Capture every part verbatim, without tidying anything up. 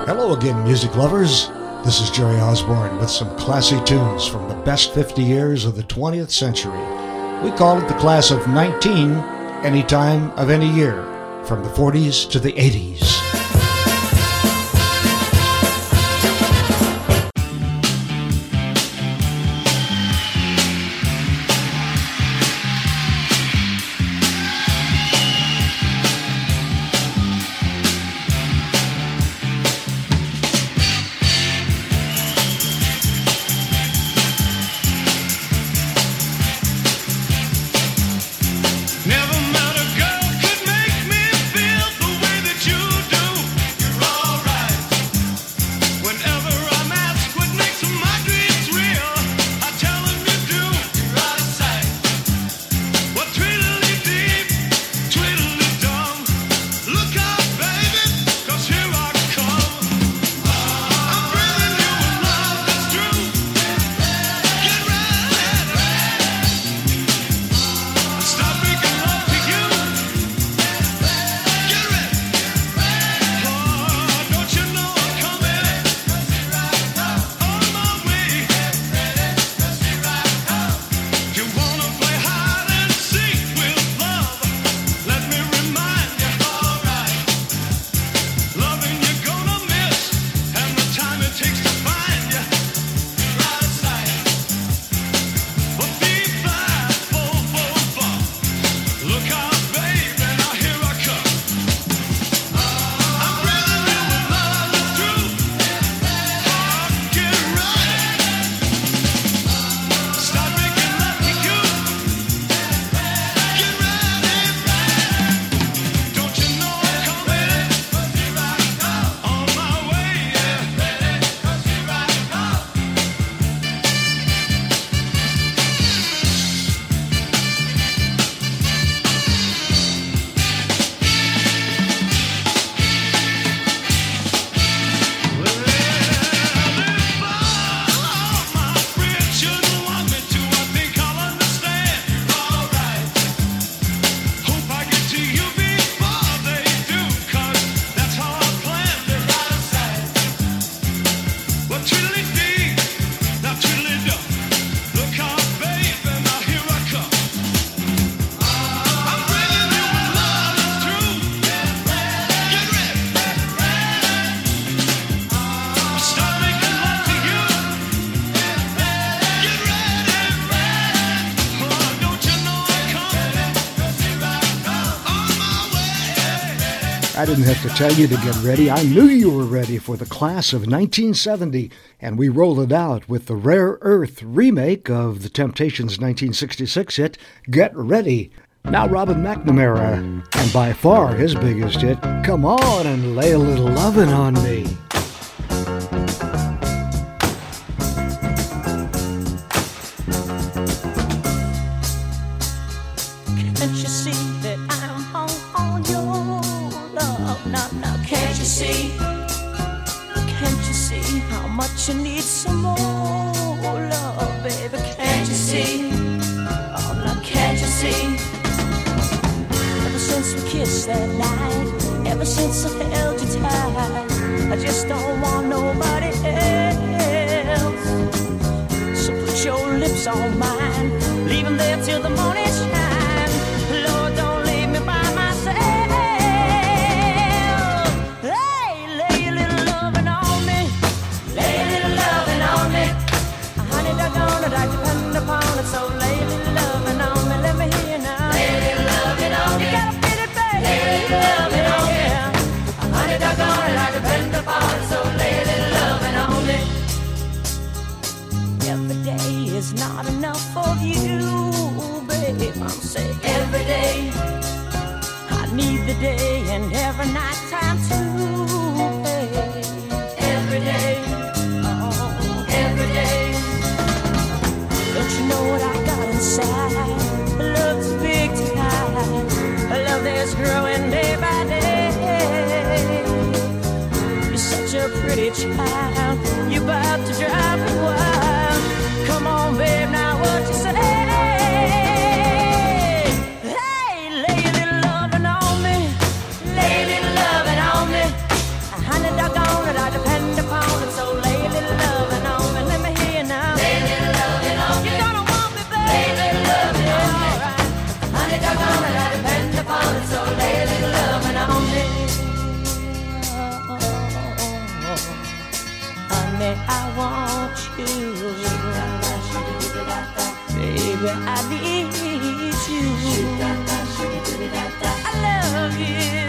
Hello again, music lovers. This is Jerry Osborne with some classy tunes from the best fifty years of the twentieth century. We call it the class of nineteen, any time of any year, from the forties to the eighties. I didn't have to tell you to get ready. I knew you were ready for the class of nineteen seventy, and we rolled it out with the Rare Earth remake of the Temptations' nineteen sixty-six hit, Get Ready. Now Robin McNamara, and by far his biggest hit, Come On and Lay a Little Lovin' on Me. Can't you see that I'm hung on your love? Now, now, can't you see? Can't you see how much you need some more love, baby? Can't you see? Oh, now, can't you see? Ever since we kissed that night, ever since I held you tight, I just don't want nobody else. So put your lips on mine, leave them there till the morning shine. Lord, don't leave me by myself. Hey, lay a little loving on me, lay a little loving on me. Honey, doggone it, I depend upon it, so lay a little loving on me. Let me hear you now. Lay a little loving on me. You gotta feel it, baby. Lay a little loving on me. Honey, doggone it, I depend upon it, so lay a little loving on me. Every day is not enough of you, babe. I'm saying every day I need the day and every night time too, babe. Every day, oh, every day. Don't you know what I got inside? Love's big time. Love that's growing day by day. You're such a pretty child. You're about to drive me wild. Come on, babe, now what you say? Hey, lay a little loving on me, lay a little loving on me. Honey, doggone it, I Baby, I need you. I love you.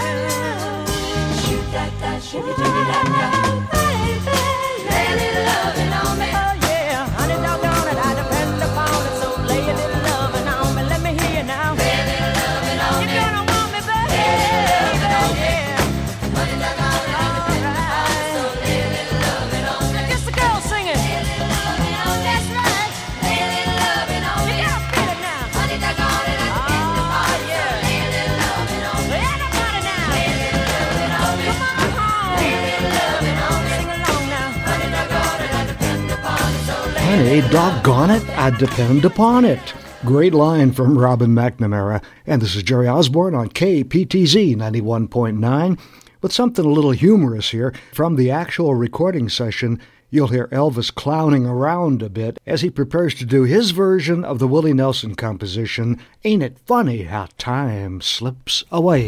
Oh, baby, lay a little loving on me. Oh yeah, honey, doggone it, I depend upon it. So lay a little loving on me. Let me hear you now. Lay a little loving on me. You're gonna want me, baby. Lay a little loving on me. Honey, doggone it, I depend upon it. So lay a little loving on me. Just the girl singing. Lay a little loving on me. That's right. Lay a little loving on me. You gotta feel it now. Honey, doggone it, I depend upon it. So lay a little loving on me. Everybody now. Lay a little loving on me. Come on home. Lay a little loving on me. Sing along now. Honey, doggone it, I depend upon it. So lay a Honey, doggone it, I depend upon it. Great line from Robin McNamara. And this is Jerry Osborne on K P T Z ninety-one point nine. With something a little humorous here. From the actual recording session, you'll hear Elvis clowning around a bit as he prepares to do his version of the Willie Nelson composition, Ain't It Funny How Time Slips Away.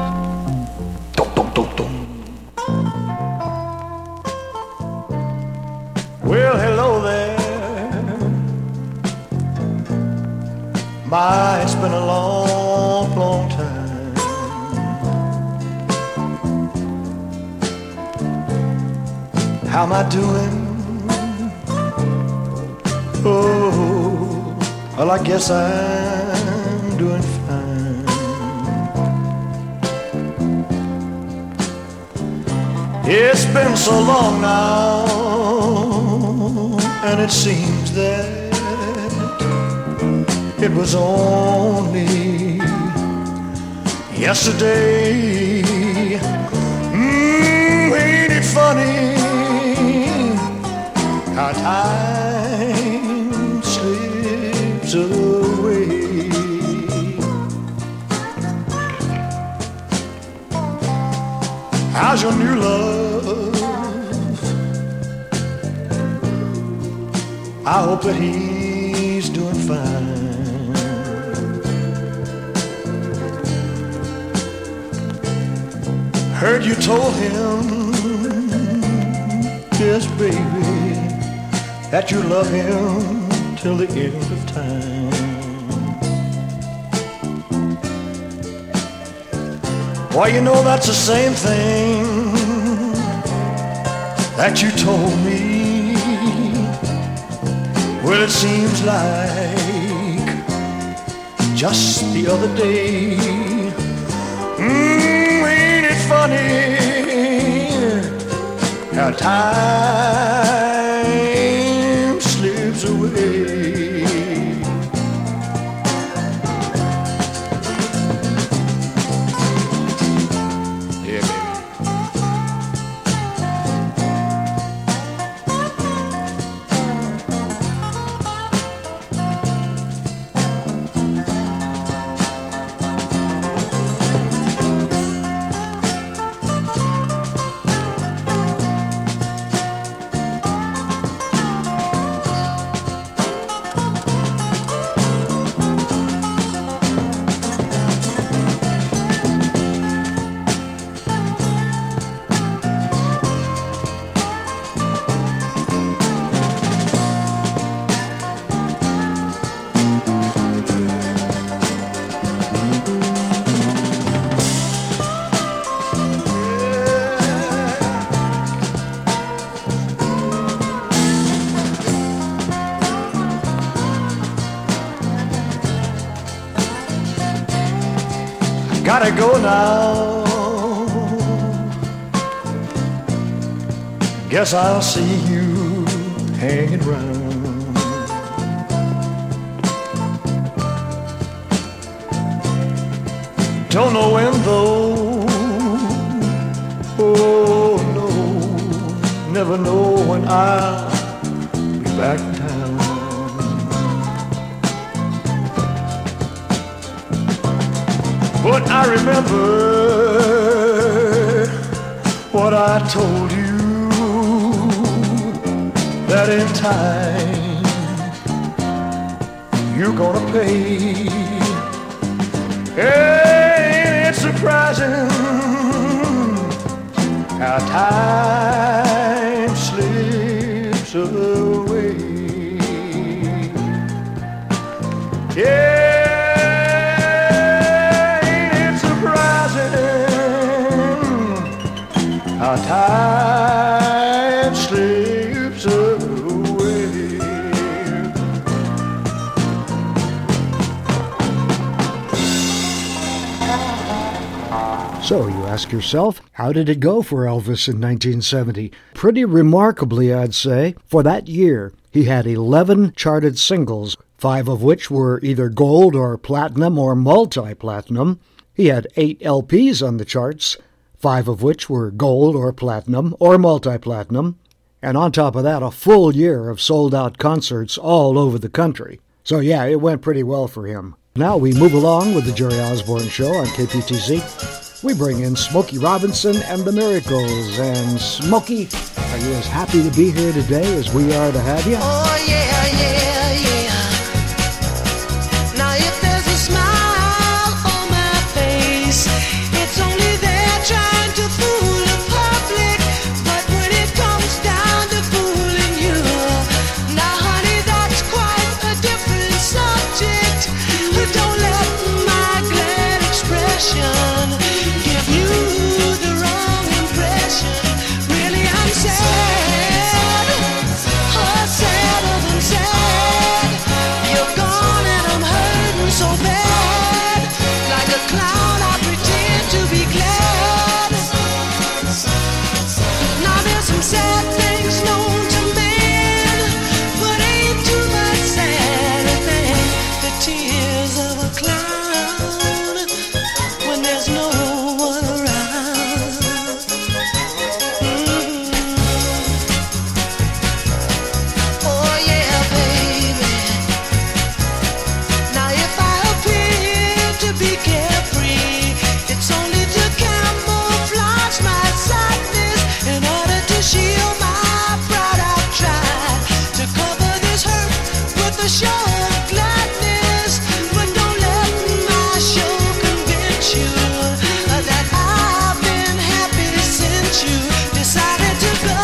Well, hello there. My, it's been a long, long time. How am I doing? Oh, well, I guess I'm doing fine. It's been so long now, and it seems that it was only yesterday. Mm, ain't it funny how time slips away? How's your new love? I hope that he's doing fine. Heard you told him, yes, baby, that you love him till the end of time. Why, you know that's the same thing that you told me. Well, it seems like just the other day. Mm, ain't it funny how time slips away? Yeah, baby. Gotta go now. Guess I'll see you hanging round. Don't know when though. Oh no, never know when I'll be back in town. But I remember what I told you, that in time you're gonna pay. Ain't it surprising how time slips away? Yeah, ain't it surprising how time slips away? So you ask yourself, how did it go for Elvis in nineteen seventy? Pretty remarkably, I'd say. For that year, he had eleven charted singles, five of which were either gold or platinum or multi-platinum. He had eight L Ps on the charts, five of which were gold or platinum or multi-platinum. And on top of that, a full year of sold-out concerts all over the country. So yeah, it went pretty well for him. Now we move along with the Jerry Osborne Show on K P T Z. We bring in Smokey Robinson and the Miracles. And Smokey, are you as happy to be here today as we are to have you? Oh, yeah, yeah, yeah. Now if there's a smile on my face, it's only there trying to fool the public. But when it comes down to fooling you, now honey, that's quite a different subject. Don't let my glad expression give you the wrong impression. Really, I'm sad, oh, sadder than sad. You're gone and I'm hurting so bad. Like a clown, I pretend to be glad. Now there's some sad things known to man, but ain't too much sadder than the tears of a clown when there's no one around. Mm. Oh yeah, baby. Now if I appear to be carefree, it's only to camouflage my sadness. In order to shield my pride, I've tried to cover this hurt with a show of gladness. But don't let my show convince you that I've been happy since you decided to go.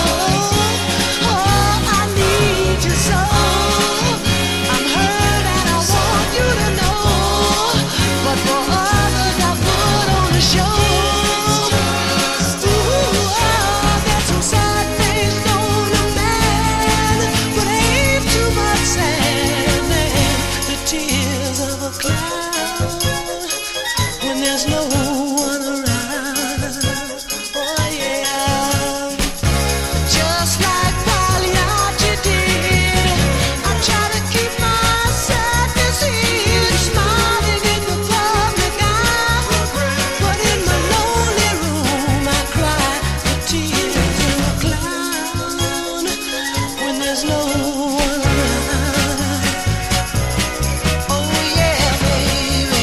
Oh, I need you so. I'm hurt and I want you to know. But for others I put on a show. Ooh, oh, there's some sad things known to man, but ain't too much sad than the tears of a clown when there's no one around. Oh yeah, just like Pagliacci did, I try to keep my sadness hid, smiling in the public eye. But in my lonely room I cry the tears of a clown when there's no one around. Oh yeah, baby.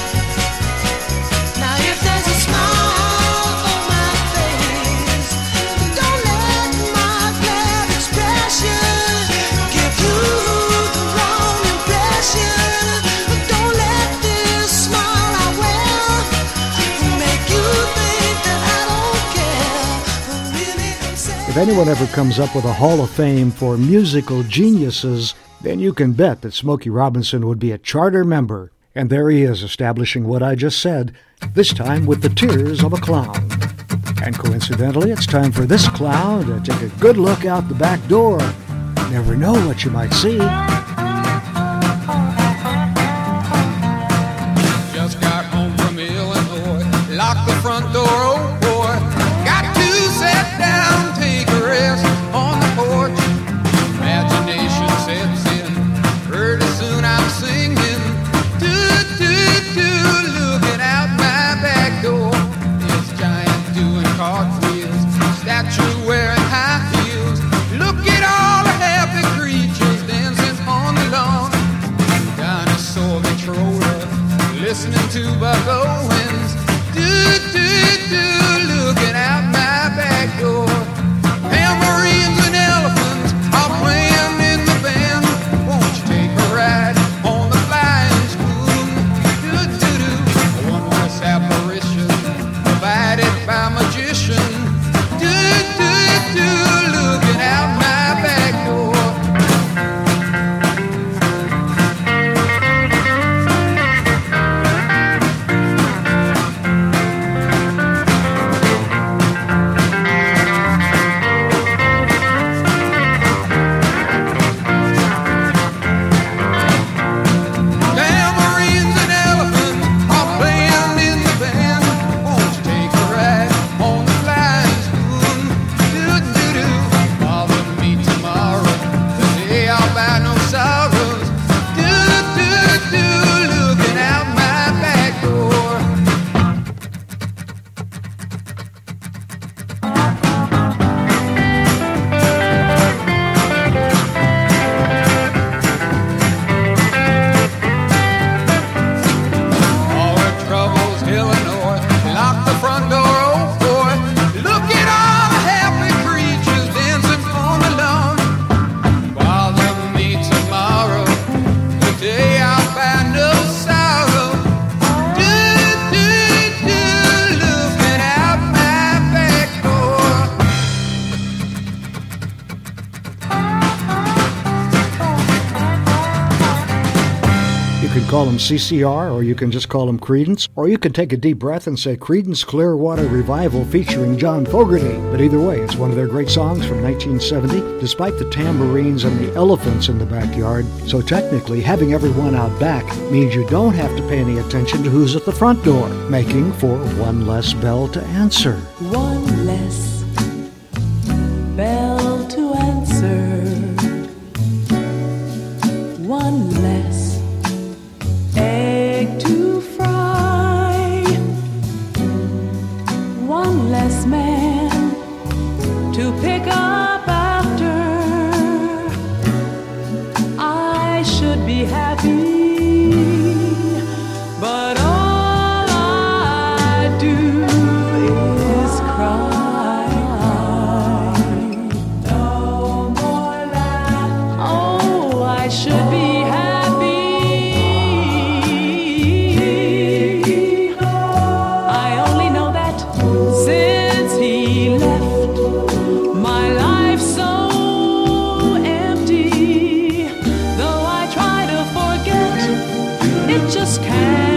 Now if there's a smile on my face, don't let my glad expression give you the wrong impression. Don't let this smile I wear make you think that I don't care. Really, I'm sad. If anyone ever comes up with a Hall of Fame for musical geniuses, then you can bet that Smokey Robinson would be a charter member. And there he is, establishing what I just said, this time with the tears of a clown. And coincidentally, it's time for this clown to take a good look out the back door. Never know what you might see. Just got home from Illinois, locked the front door, oh boy. Got to sit down, take a rest on the porch. Imagination sets in, pretty soon I'm singing. Do, do, do, looking out my back door. This giant doing cartwheels, statue wearing high heels. Look at all the happy creatures dancing on the lawn. Dinosaur controller, listening to Buck Owens. Do, do, do, looking out my back door. Tambourines and elephants are playing in the band. Won't you take a ride on the flying spoon? Do, do, do, a wondrous apparition provided by magician. Do, do, do, looking out my back door. call them C C R, or you can just call them Creedence, or you can take a deep breath and say Creedence Clearwater Revival featuring John Fogerty. But either way, it's one of their great songs from nineteen seventy, despite the tambourines and the elephants in the backyard. So technically, having everyone out back means you don't have to pay any attention to who's at the front door, making for one less bell to answer. One less bell to answer. One less egg to fry. One less man to pick up after. I should be happy. But all I do is cry. No more laughter. Oh, I should be happy. I only know that since he left, my life's so empty. Though I try to forget, it just can't.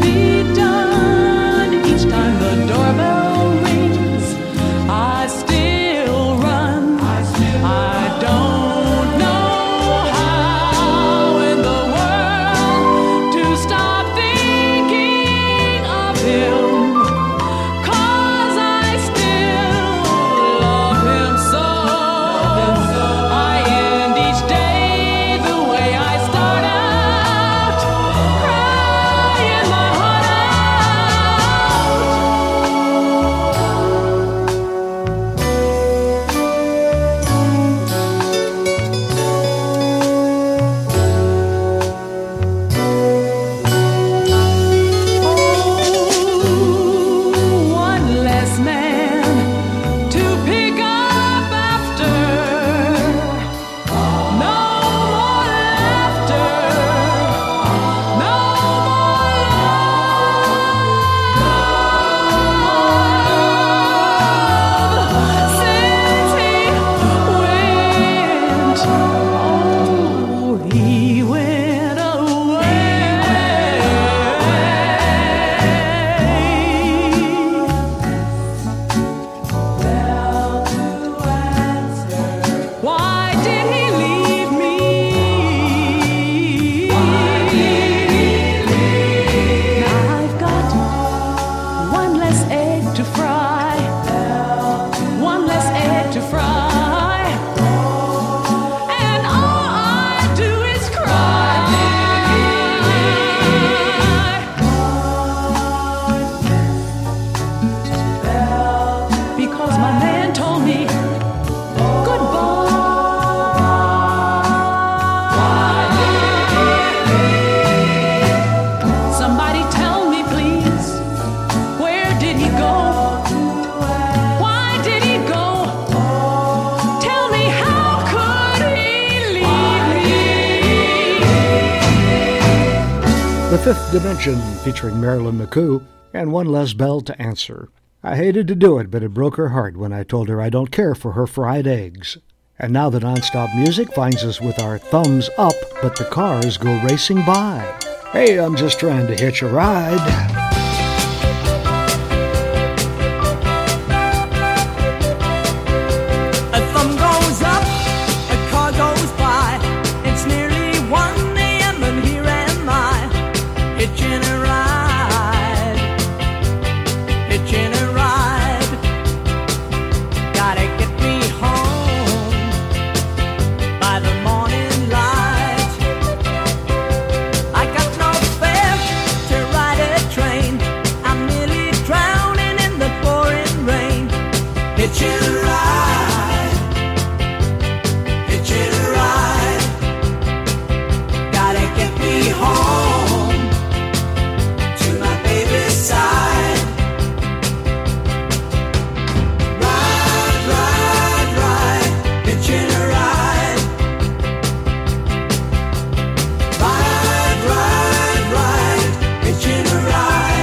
The Fifth Dimension featuring Marilyn McCoo, and One Less Bell to Answer. I hated to do it, but it broke her heart when I told her I don't care for her fried eggs. And now the nonstop music finds us with our thumbs up, but the cars go racing by. Hey, I'm just trying to hitch a ride.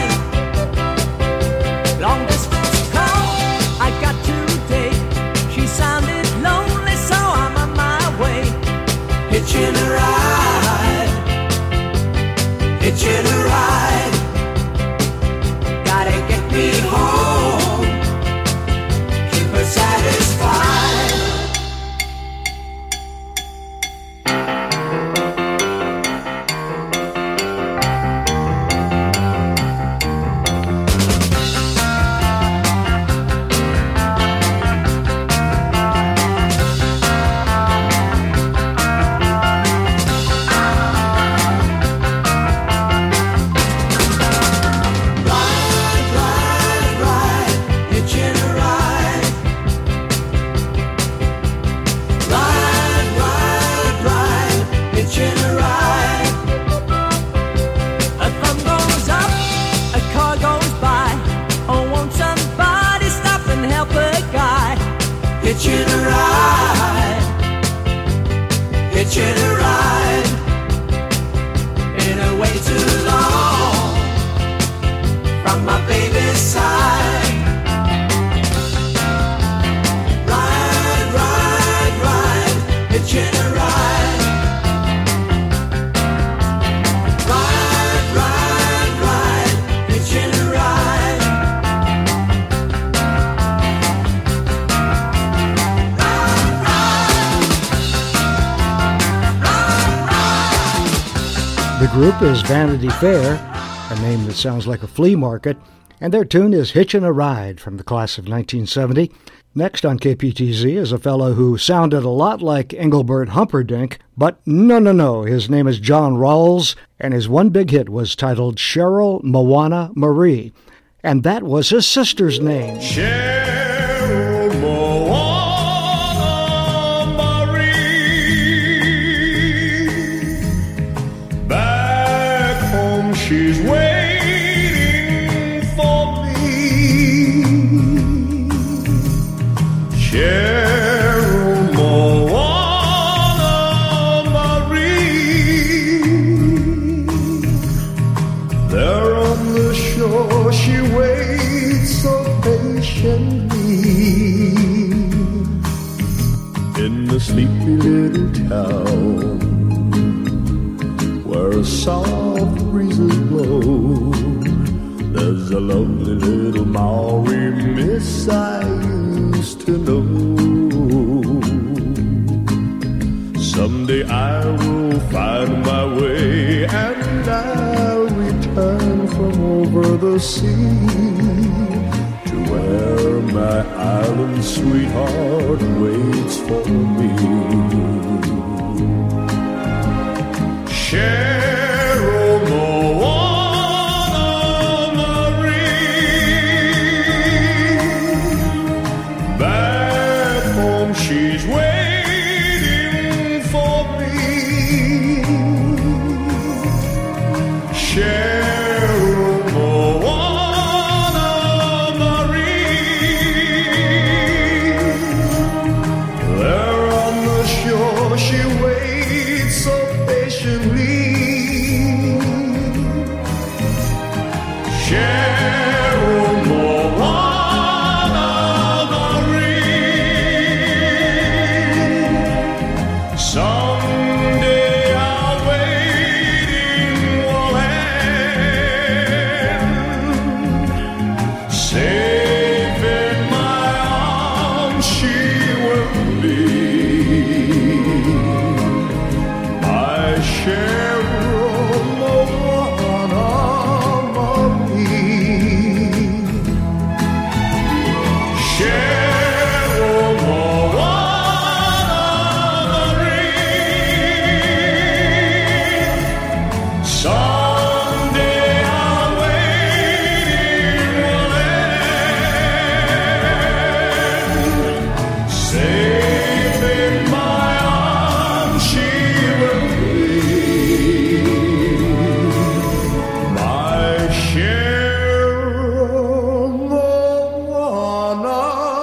Long distance call I got today. She hitching a ride, hitching a ride, been away too long from my baby's side. Ride, ride, ride, hitching a ride. Ride, ride, ride, hitching a ride. The group is Vanity Fair, a name that sounds like a flea market, and their tune is Hitchin' a Ride from the class of nineteen seventy. Next on K P T Z is a fellow who sounded a lot like Engelbert Humperdinck, but no, no, no, his name is John Rawls, and his one big hit was titled Cheryl Moana Marie, and that was his sister's name. Cheryl Moana Marie, back home she's waiting for me. Cheryl Moana Marie, there on the shore she waits so patiently. In the sleepy little town where soft breezes blow, there's a lovely little Maori miss I used to know. Someday I will find my way and I'll return from over the sea to where my island sweetheart waits for me. Cheryl Moana Marie, back home she's waiting for me. Cheryl Moana Marie, there on the shore she waits so patiently. Cheryl Moana Marie, someday our waiting will end. Safe in my arms she will be, my Cheryl Moana Marie. Cheryl Moana Marie, someday our waiting will end. Safe in my arms she will be, my Cheryl Moana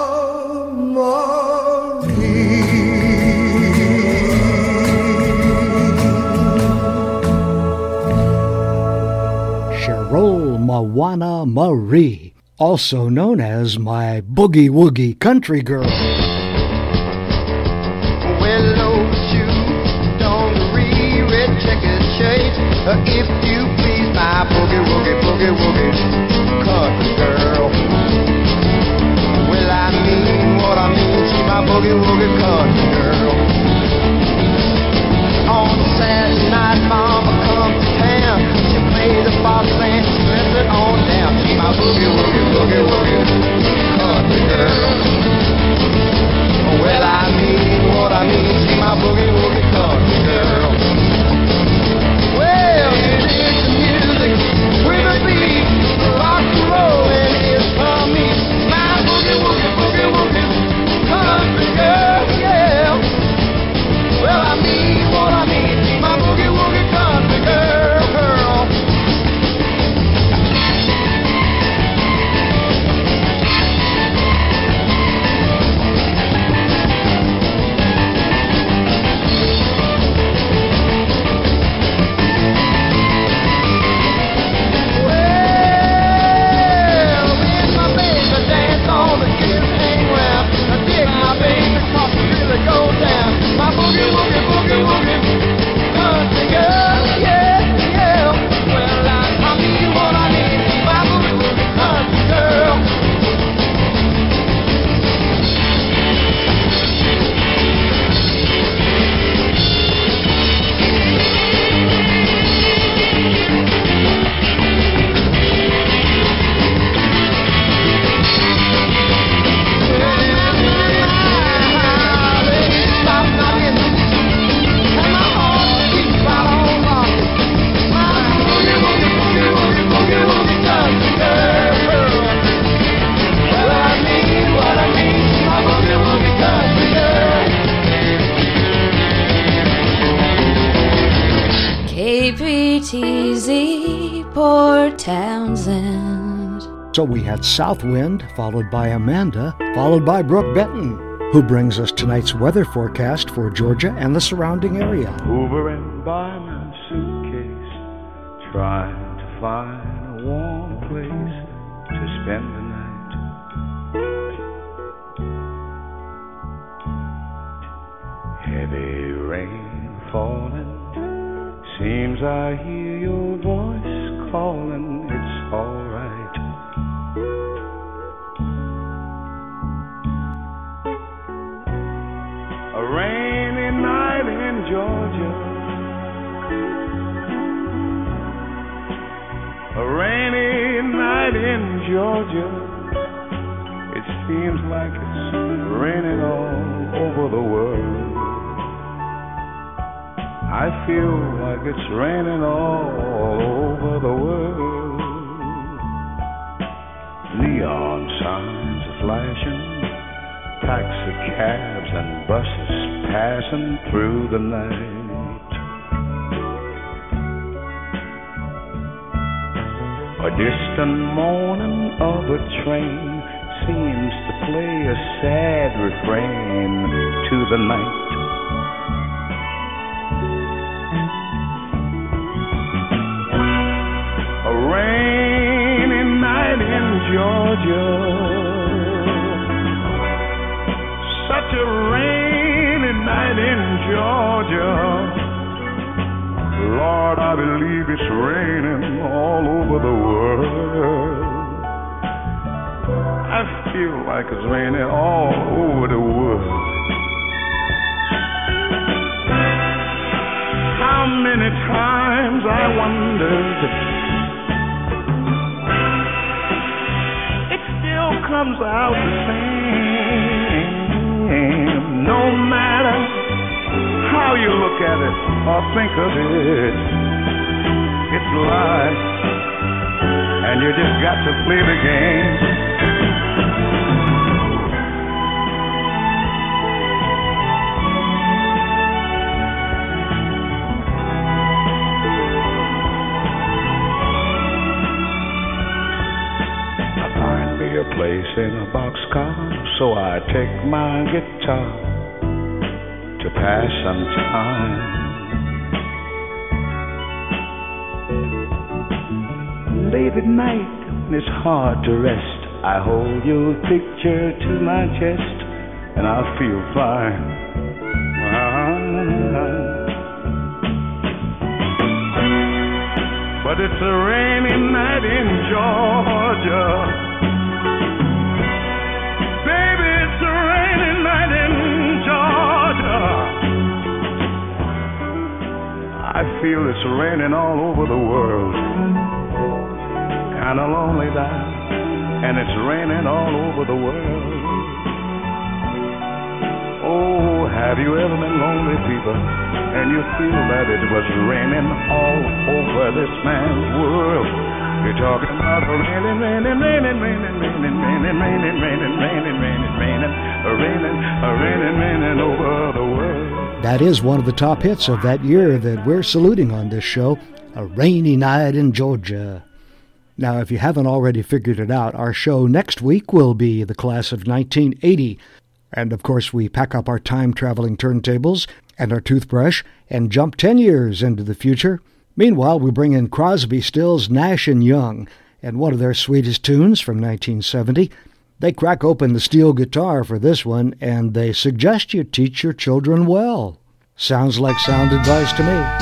Marie. Cheryl Moana Marie, also known as my Boogie Woogie Country Girl. Well, low shoes, dungaree, red checkered shades. Uh, if you please, my boogie woogie boogie woogie country girl. Well, I mean what I mean. She's my boogie woogie country girl. On Saturday night, Mama comes to town. She plays the box and she strips it on down. She's my boogie woogie boogie woogie country girl. Well, I mean what I mean. She's my boogie woogie country girl. Well, it is the music with a beat, rock and roll, and it's fun. Robert Townsend. So we had Southwind, followed by Amanda, followed by Brooke Benton, who brings us tonight's weather forecast for Georgia and the surrounding area. Hoovering by my suitcase, trying to find a warm place to spend the night. Heavy rain falling, seems I hear your voice calling, it's alright. A rainy night in Georgia, a rainy night in Georgia. It seems like it's raining all over the world. I feel like it's raining all over the world. Neon signs are flashing, taxi cabs and buses passing through the night. A distant moaning of a train seems to play a sad refrain to the night. A rainy night in Georgia, such a rainy night in Georgia. Lord, I believe it's raining all over the world. I feel like it's raining all over the world. How many times I wondered, it still comes out the same. No matter how you look at it or think of it, it's life, and you just got to play the game. A place in a boxcar, so I take my guitar to pass some time. Late at night, when it's hard to rest, I hold your picture to my chest, and I feel fine. But it's a rainy night in Georgia. I feel it's raining all over the world. Kinda lonely now, and it's raining all over the world. Oh, have you ever been lonely, people, and you feel that it was raining all over this man's world? You're talking about a raining, raining, raining, raining, raining, raining, raining, raining, raining, raining, raining, a raining, a raining, raining over the world. That is one of the top hits of that year that we're saluting on this show, A Rainy Night in Georgia. Now, if you haven't already figured it out, our show next week will be the class of nineteen eighty. And, of course, we pack up our time-traveling turntables and our toothbrush and jump ten years into the future. Meanwhile, we bring in Crosby, Stills, Nash and Young, and one of their sweetest tunes from nineteen seventy. They crack open the steel guitar for this one, and they suggest you teach your children well. Sounds like sound advice to me.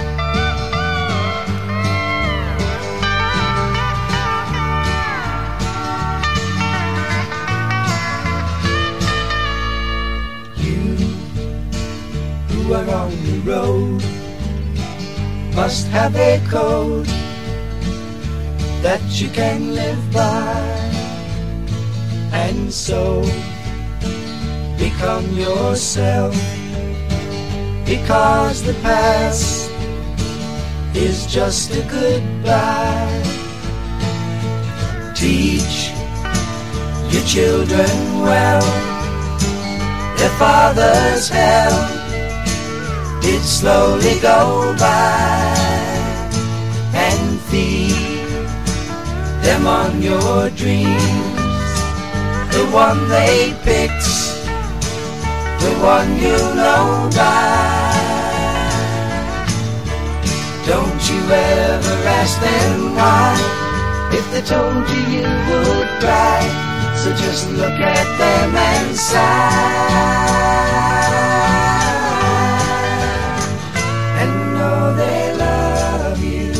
Who are on the road must have a code that you can live by, and so become yourself, because the past is just a goodbye. Teach your children well, their father's hell did slowly go by, and feed them on your dreams. The one they picked, the one you know by. Don't you ever ask them why, if they told you you would cry. So just look at them and sigh, and know they love you.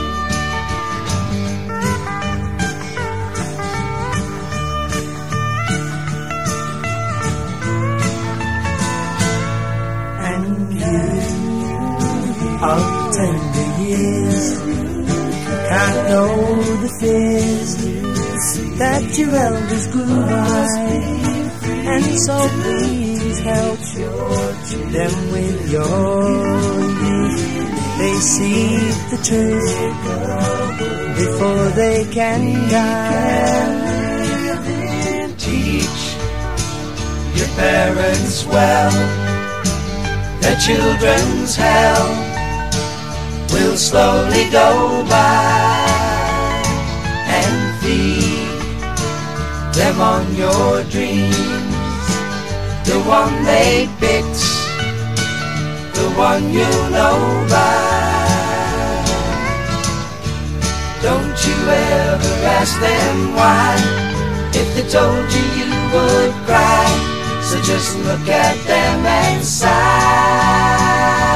And you of tender years can't know the fears that your elders grew by, and so please help them with your youth. They see the truth before they can die. Teach your parents well, their children's hell will slowly go by, and feed them on your dreams. The one they picked, the one you know by. Don't you ever ask them why, if they told you you would cry. So just look at them and sigh,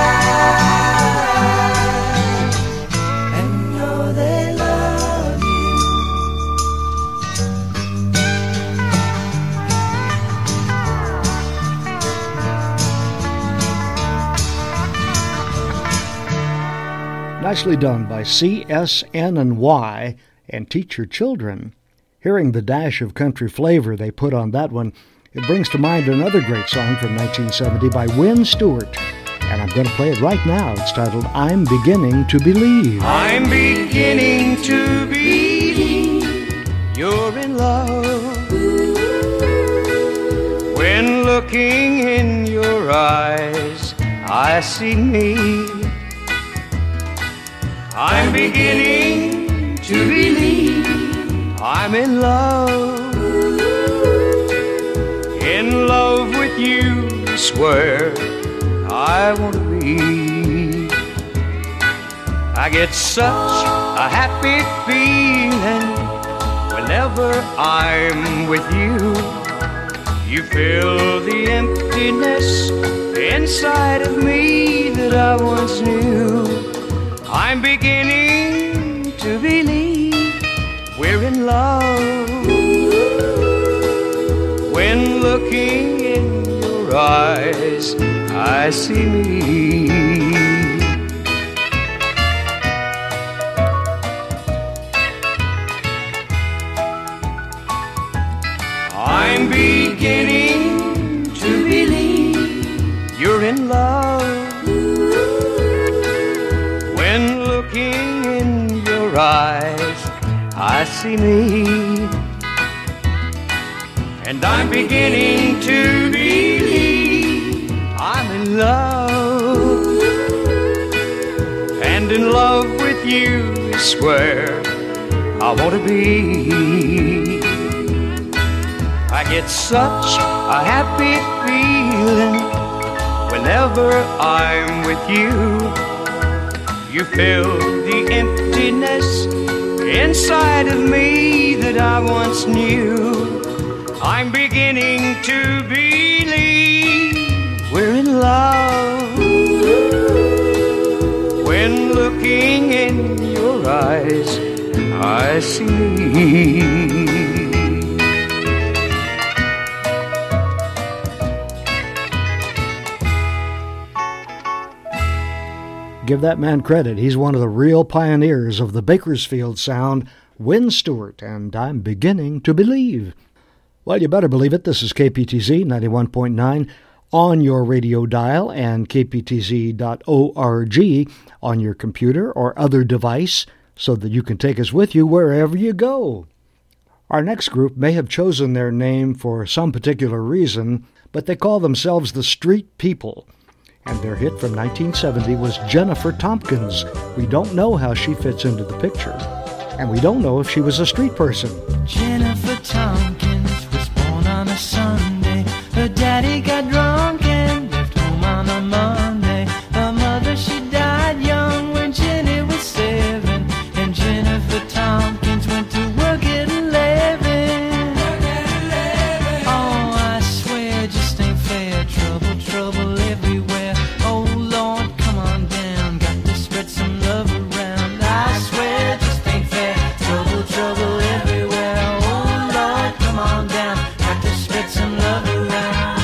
and know they love you. Nicely done by C S N and Y and Teach Your Children. Hearing the dash of country flavor they put on that one, it brings to mind another great song from nineteen seventy by Wynn Stewart. And I'm going to play it right now. It's titled, I'm Beginning to Believe. I'm beginning to believe you're in love. When looking in your eyes, I see me. I'm beginning to believe I'm in love. In love with you, I swear I want to be. I get such a happy feeling whenever I'm with you. You fill the emptiness inside of me that I once knew. I'm beginning to believe we're in love. When looking in your eyes, I see me. I'm beginning to believe you're in love. When looking in your eyes, I see me. And I'm beginning to believe I'm in love. And in love with you is where I want to be. I get such a happy feeling whenever I'm with you. You fill the emptiness inside of me that I once knew. I'm beginning to believe we're in love. When looking in your eyes, I see me. Give that man credit. He's one of the real pioneers of the Bakersfield sound, Wynn Stewart, and I'm beginning to believe. Well, you better believe it. This is K P T Z ninety-one point nine on your radio dial and k p t z dot org on your computer or other device so that you can take us with you wherever you go. Our next group may have chosen their name for some particular reason, but they call themselves the Street People. And their hit from nineteen seventy was Jennifer Tompkins. We don't know how she fits into the picture. and we don't know if she was a street person. Jennifer Tompkins was born on a Sunday. Her daddy got drunk and left home on a Monday. Her mother, she died young when Jenny was seven. And Jennifer Tompkins went to work at eleven. Oh, I swear, just ain't fair. Trouble, trouble everywhere. Oh, Lord, come on down. Got to spread some love around. I swear, just ain't fair. Trouble, trouble everywhere. Oh, Lord, come on down. Got to spread some love around.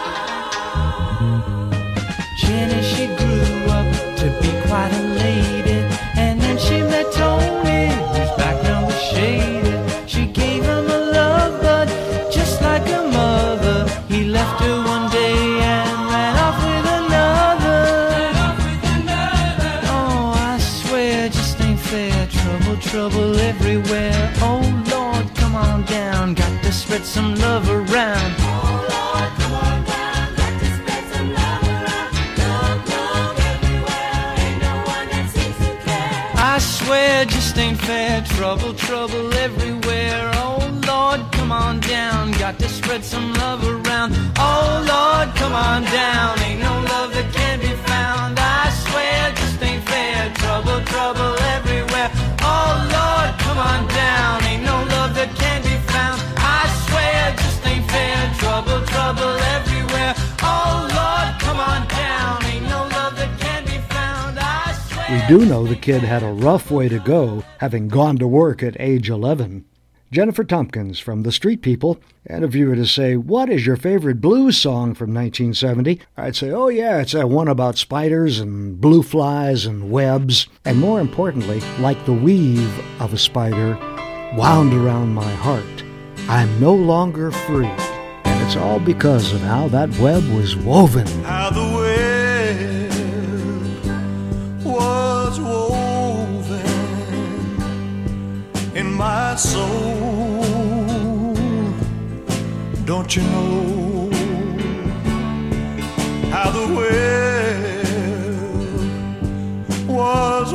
Jenny, she grew up to be quite a lady. And then she met Tony, whose background was shaded. She gave him a love, but just like a mother, he left her one day and ran off with another. Oh, I swear, just ain't fair. Trouble, trouble everywhere. Oh, Lord, come on down. Got to spread some love around. Oh, Lord, come on down. Got to spread some love around. Love, love everywhere. Ain't no one that seems to care. I swear, just ain't fair. Trouble, trouble everywhere. Oh, Lord, come on down. Got to spread some love around. Oh, Lord, come on down. Ain't no love that can be found. I swear, just ain't fair. Trouble, trouble everywhere. Oh, Lord, come on down. Ain't no love that can be found. I swear, just ain't fair. Trouble, trouble everywhere. Oh, Lord, come on down. Ain't no love that can be found. I swear. We do know the kid had a rough way to go, having gone to work at age eleven. Jennifer Tompkins from The Street People. And if you were to say, what is your favorite blues song from nineteen seventy? I'd say, oh yeah, it's that one about spiders and blue flies and webs. And more importantly, like the weave of a spider wound around my heart. I'm no longer free. And it's all because of how that web was woven. How the web was woven in my soul. Don't you know how the web was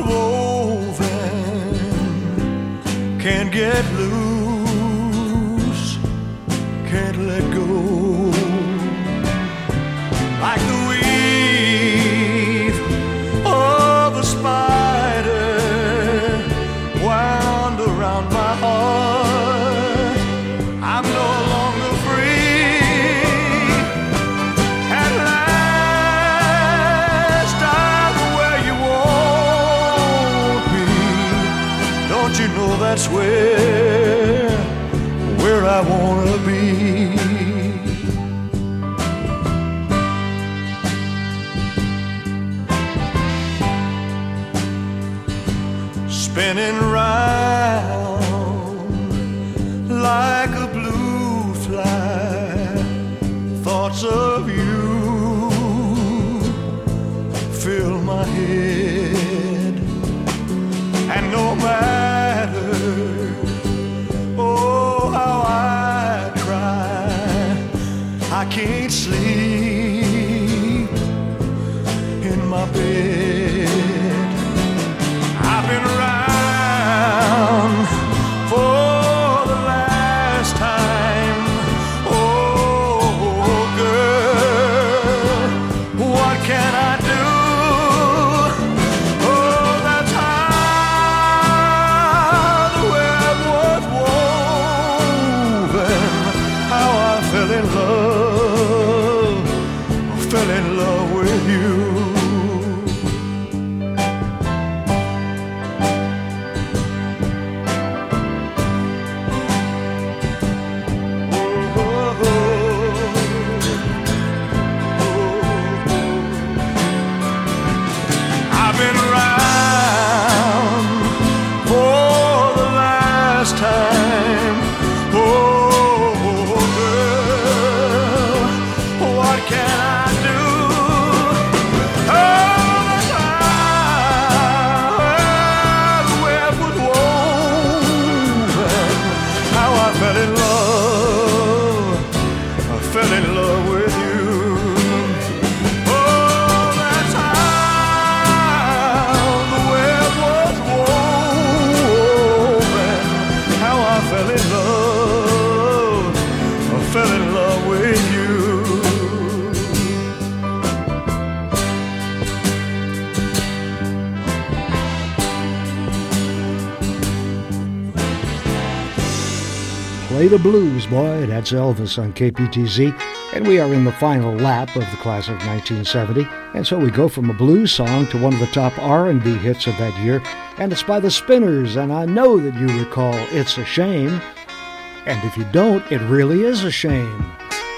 woven? Can't get loose, can't let go. Like the weave of a spider wound around my heart. I'm no longer free. At last I'm where you want me. Don't you know that's where, where I wanna be. Spinning round like a blue fly, thoughts of you fill my head, and no matter, oh how I try, I can't sleep in my bed. I've been around for the last time. Oh, girl, what can I do? Oh, that's how the web was woven. How I fell in love, fell in love with you. Beta Blues, boy, that's Elvis on K P T Z. And we are in the final lap of the class of nineteen seventy. And so we go from a blues song to one of the top R and B hits of that year. And it's by the Spinners, and I know that you recall It's a Shame. And if you don't, it really is a shame.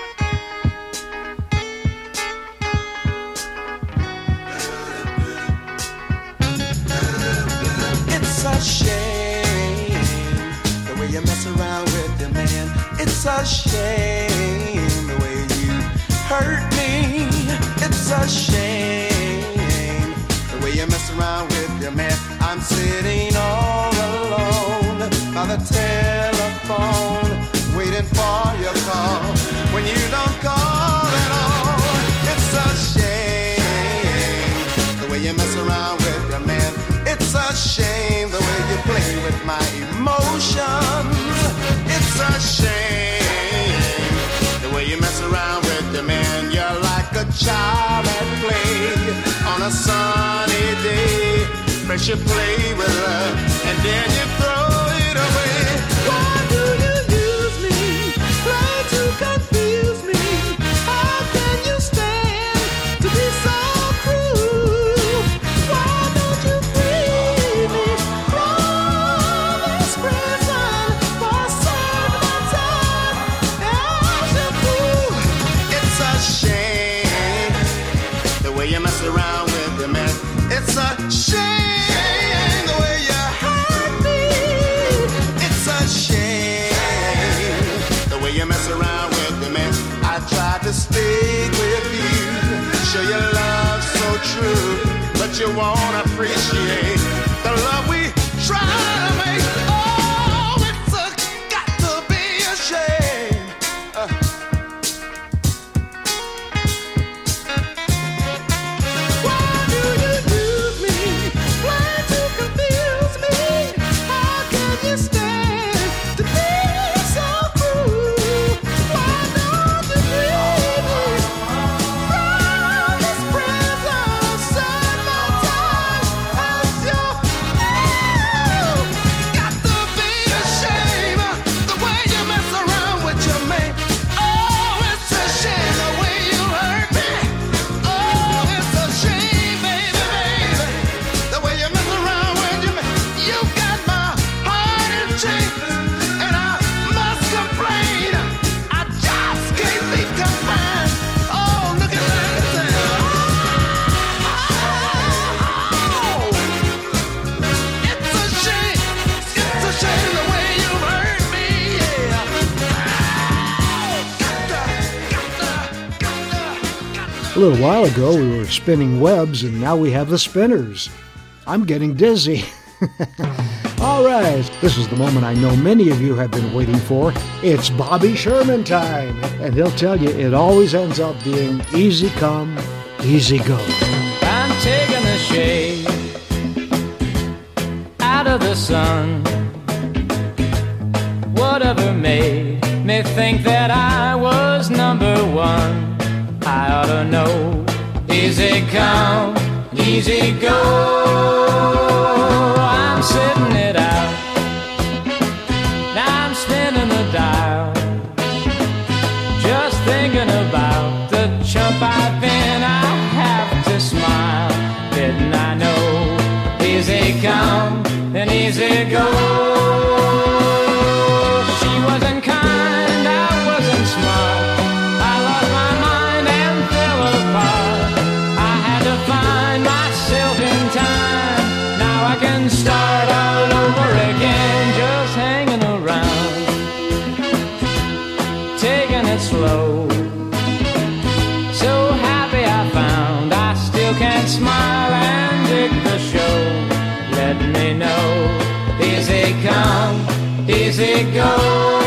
It's a shame the way you mess around with your man. It's a shame the way you hurt me. It's a shame the way you mess around with your man. I'm sitting all alone by the telephone, waiting for your call. When you don't call at all, it's a shame the way you mess around with your man. It's a shame the way you play with my emotions. It's a shame the way you mess around with your man. You're like a child at play on a sunny day. First you play with love and then you throw it away. Why do you use me? Try to confuse me. How can you stand to be so cruel? Why don't you free me from this prison for a certain time? As a fool, it's a shame the way you mess around with the man. It's a shame. You mess around with me, man. I tried to stay with you, show your love so true, but you won't appreciate the love we try to make. Oh, it's a, got to be a shame. Uh. Why do you use me? Why to confuse me? How can you stand to be so cruel? A little while ago, we were spinning webs, and now we have the Spinners. I'm getting dizzy. All right, this is the moment I know many of you have been waiting for. It's Bobby Sherman time, and he'll tell you it always ends up being easy come, easy go. I'm taking the shade out of the sun. Whatever made me think that I was number one. I ought to know. Easy come, easy go. I'm sitting it out. Now I'm spinning the dial, just thinking about the chump I've been. I have to smile. Didn't I know? Easy come and easy go. She wasn't kind, I wasn't smart. I lost my mind and fell apart. I had to find myself in time. Now I can start all over again, just hanging around, taking it slow. So happy I found I still can't smile and dig the show. Let me know. Easy come, easy go.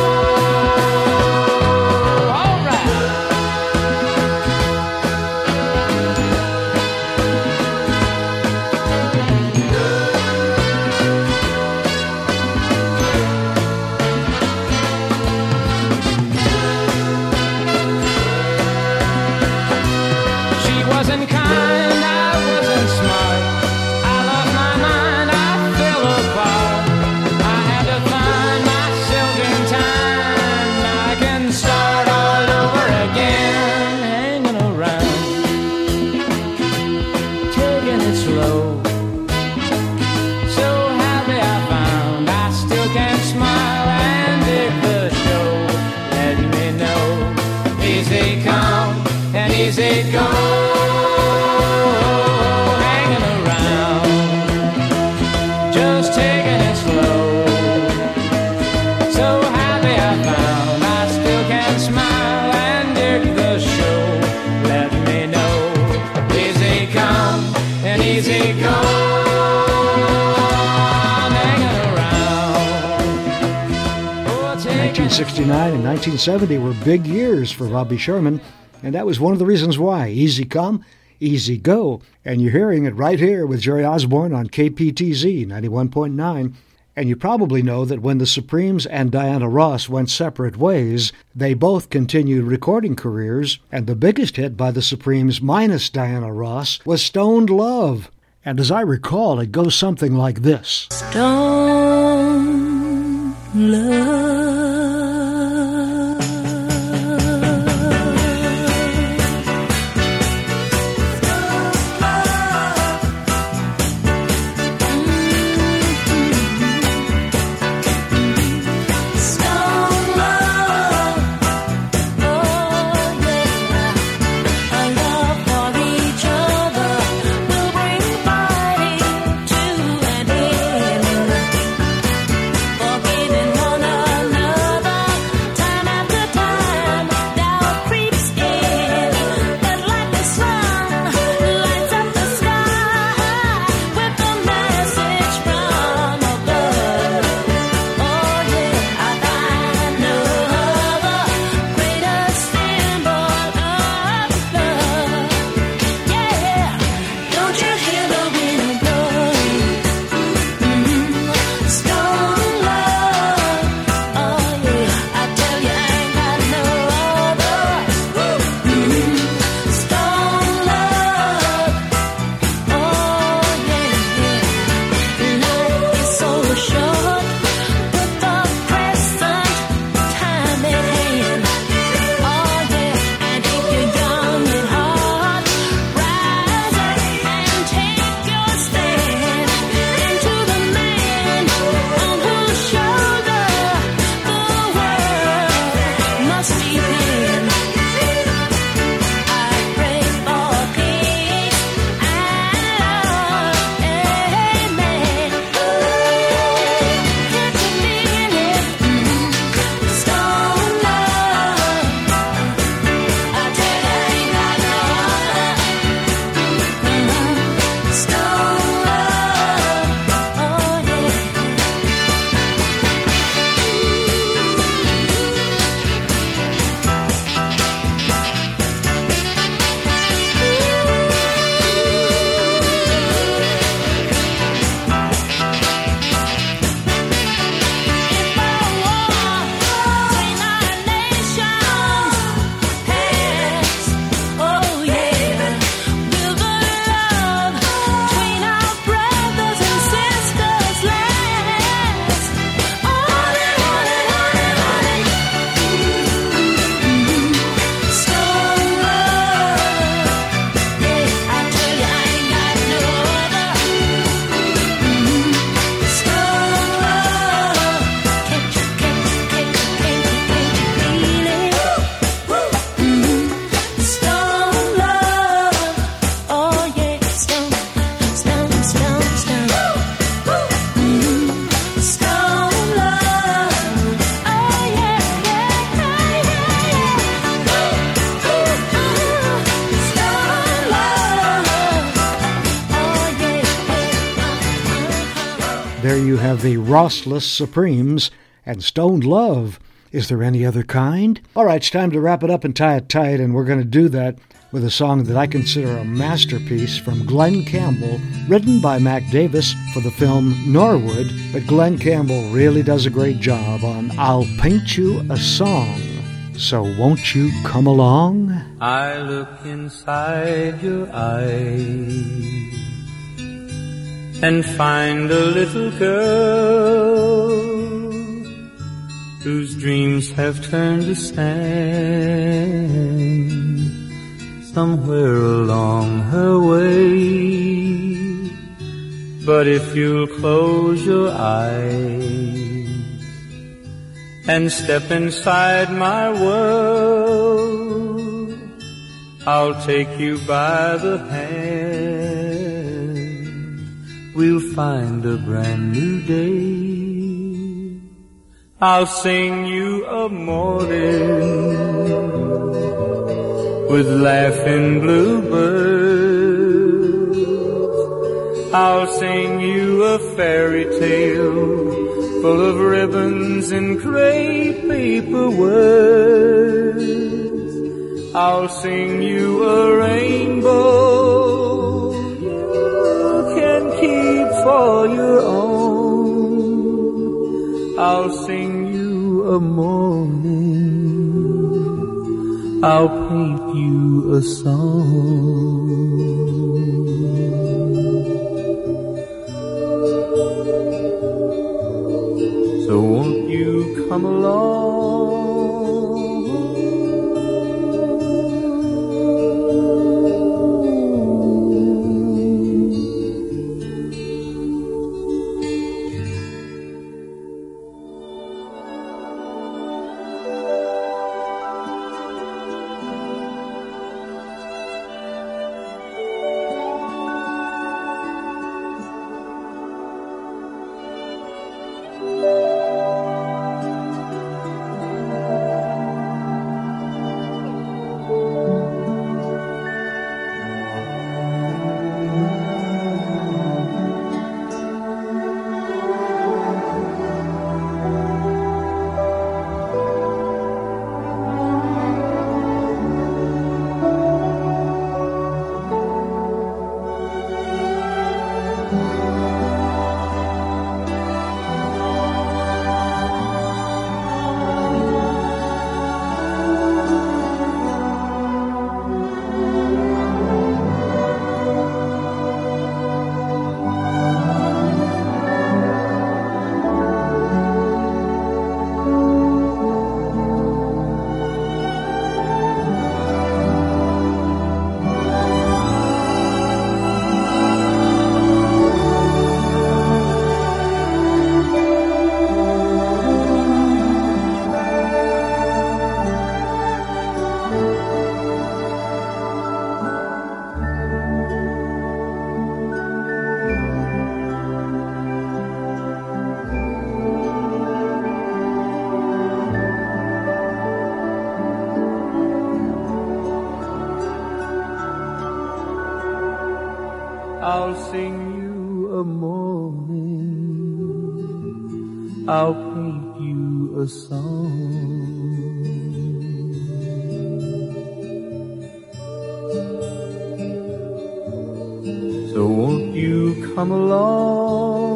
Time and easy go, hanging around, just taking it slow. So happy I found I still can smile and dig the show. Let me know, easy come and easy go. nineteen sixty-nine and nineteen seventy were big years for Robbie Sherman, and that was one of the reasons why. Easy come, easy go. And you're hearing it right here with Jerry Osborne on K P T Z ninety-one point nine. And you probably know that when the Supremes and Diana Ross went separate ways, they both continued recording careers, and the biggest hit by the Supremes minus Diana Ross was Stoned Love. And as I recall, it goes something like this. Stone love. There you have the Rossless Supremes and Stoned Love. Is there any other kind? All right, it's time to wrap it up and tie it tight, and we're going to do that with a song that I consider a masterpiece from Glen Campbell, written by Mac Davis for the film Norwood, but Glen Campbell really does a great job on I'll Paint You a Song. So won't you come along? I look inside your eyes and find a little girl whose dreams have turned to sand somewhere along her way. But if you'll close your eyes and step inside my world, I'll take you by the hand. We'll find a brand new day. I'll sing you a morning with laughing bluebirds. I'll sing you a fairy tale full of ribbons and crepe paper words. I'll sing you a rainbow you can keep for your own. I'll sing you a morning, I'll paint you a song. So won't you come along? I'll sing you a morning, I'll paint you a song. So won't you come along?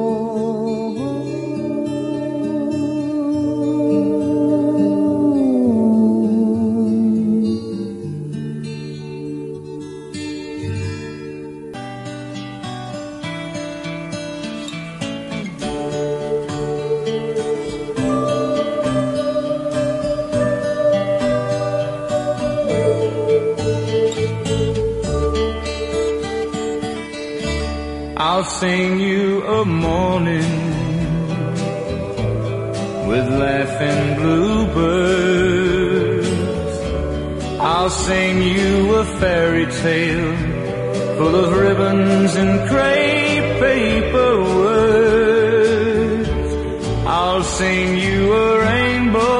I'll sing you a morning with laughing bluebirds. I'll sing you a fairy tale full of ribbons and crepe paper words. I'll sing you a rainbow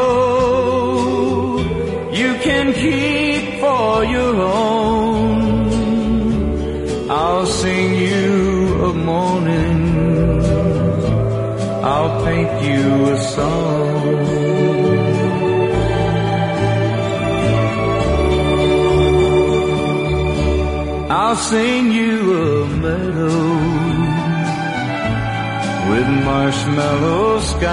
you can keep for your own. I'll sing you a morning, I'll paint you a song. I'll sing you a meadow with marshmallow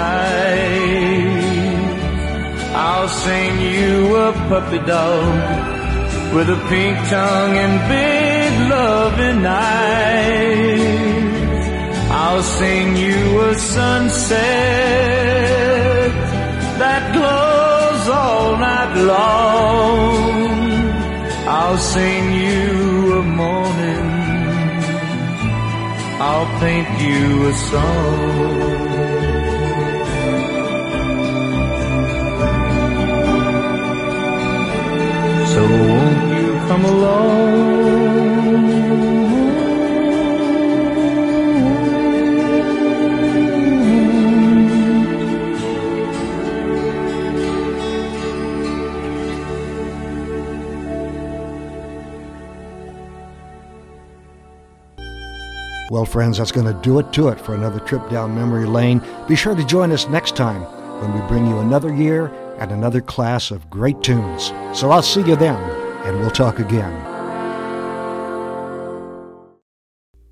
skies. I'll sing you a puppy dog with a pink tongue and big loving eyes. I'll sing you a sunset that glows all night long. I'll sing you a morning, I'll paint you a song. So won't you come along? Well, friends, that's going to do it to it for another trip down memory lane. Be sure to join us next time when we bring you another year and another class of great tunes. So I'll see you then, and we'll talk again.